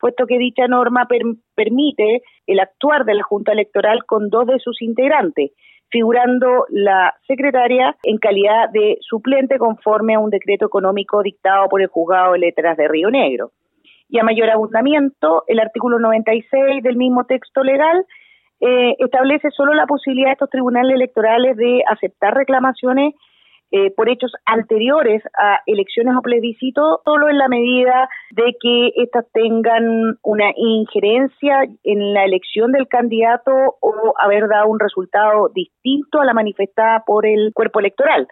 puesto que dicha norma permite el actuar de la Junta Electoral con 2 de sus integrantes, figurando la secretaria en calidad de suplente conforme a un decreto económico dictado por el Juzgado de Letras de Río Negro. Y a mayor abundamiento, el artículo 96 del mismo texto legal establece solo la posibilidad de estos tribunales electorales de aceptar reclamaciones por hechos anteriores a elecciones o plebiscitos, solo en la medida de que éstas tengan una injerencia en la elección del candidato o haber dado un resultado distinto a la manifestada por el cuerpo electoral.